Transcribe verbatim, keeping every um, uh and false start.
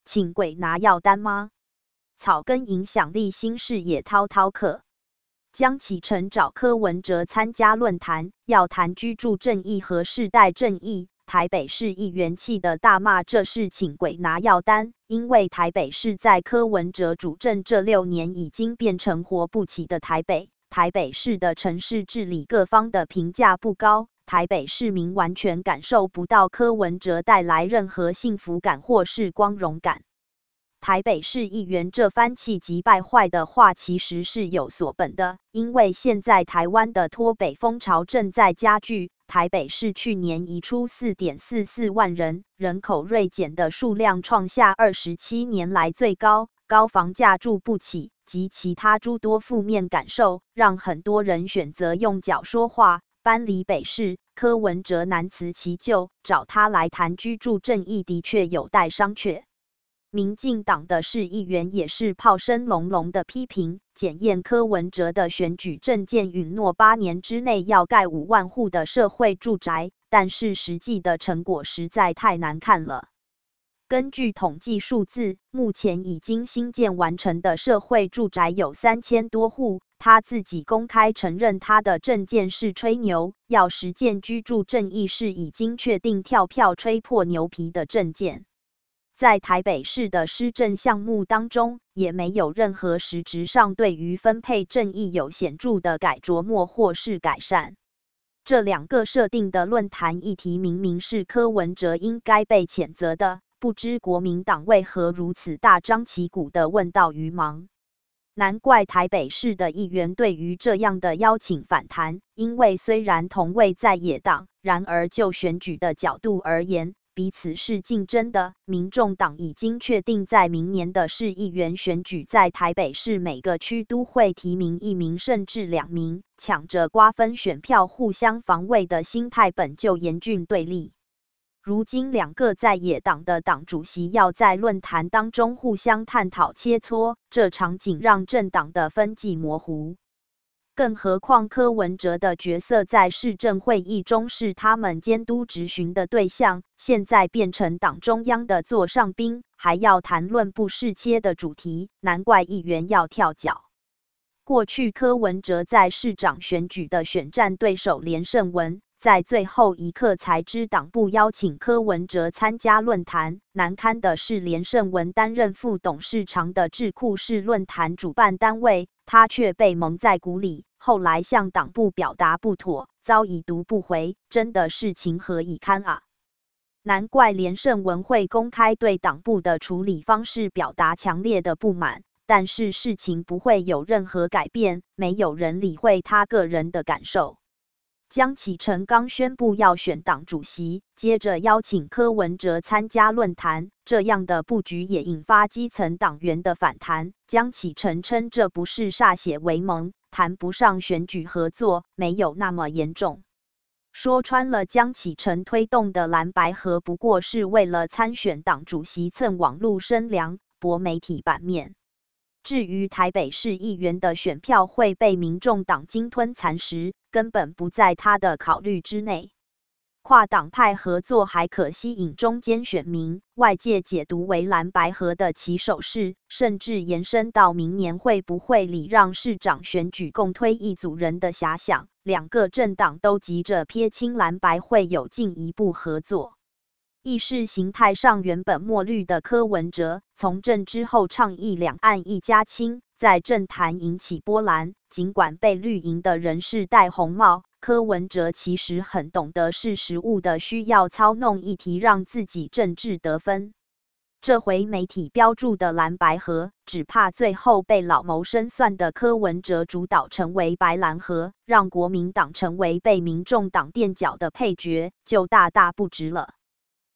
请鬼拿药单吗？草根影响力新视野滔滔客。江启臣找柯文哲参加论坛，要谈居住正义和世代正义。台北市议员气得大骂这是请鬼拿药单，因为台北市在柯文哲主政这六年已经变成活不起的台北。台北市的城市治理各方的评价不高，台北市民完全感受不到柯文哲带来任何幸福感或是光荣感。台北市议员这番气急败坏的话其实是有所本的，因为现在台湾的脱北风潮正在加剧。台北市去年移出 四点四四万人，人口锐减的数量创下二十七年来最高，高房价住不起及其他诸多负面感受，让很多人选择用脚说话，搬离北市。柯文哲难辞其咎，找他来谈居住正义的确有待商榷。民进党的市议员也是炮声隆隆的批评检验柯文哲的选举政见，允诺八年之内要盖五万户的社会住宅，但是实际的成果实在太难看了。根据统计数字，目前已经新建完成的社会住宅有三千多户。他自己公开承认他的政见是吹牛，要实践居住正义是已经确定跳票吹破牛皮的政见。在台北市的施政项目当中，也没有任何实质上对于分配正义有显著的改琢磨或是改善。这两个设定的论坛议题明明是柯文哲应该被谴责的，不知国民党为何如此大张旗鼓地问道于盲。难怪台北市的议员对于这样的邀请反弹，因为虽然同为在野党，然而就选举的角度而言，彼此是竞争的。民众党已经确定在明年的市议员选举，在台北市每个区都会提名一名甚至两名，抢着瓜分选票，互相防卫的心态本就严峻对立。如今两个在野党的党主席要在论坛当中互相探讨切磋，这场景让政党的分际模糊。更何况柯文哲的角色在市政会议中是他们监督质询的对象，现在变成党中央的座上宾，还要谈论不适切的主题，难怪议员要跳脚。过去柯文哲在市长选举的选战对手连胜文，在最后一刻才知党部邀请柯文哲参加论坛。难堪的是，连胜文担任副董事长的智库是论坛主办单位，他却被蒙在鼓里，后来向党部表达不妥，遭已读不回，真的是情何以堪啊！难怪连胜文会公开对党部的处理方式表达强烈的不满，但是事情不会有任何改变，没有人理会他个人的感受。江启臣刚宣布要选党主席，接着邀请柯文哲参加论坛，这样的布局也引发基层党员的反弹。江启臣称这不是歃血为盟，谈不上选举合作，没有那么严重。说穿了，江启臣推动的蓝白合不过是为了参选党主席蹭网路声量，博媒体版面。至于台北市议员的选票会被民众党鲸吞蚕食，根本不在他的考虑之内。跨党派合作还可吸引中间选民，外界解读为蓝白合的起手式，甚至延伸到明年会不会礼让市长选举共推一组人的遐想。两个政党都急着撇清蓝白会有进一步合作。意识形态上原本墨绿的柯文哲，从政之后倡议两岸一家亲，在政坛引起波澜。尽管被绿营的人士戴红帽，柯文哲其实很懂得是时务的需要操弄议题，让自己政治得分。这回媒体标注的蓝白合，只怕最后被老谋深算的柯文哲主导成为白蓝合，让国民党成为被民众党垫脚的配角，就大大不值了。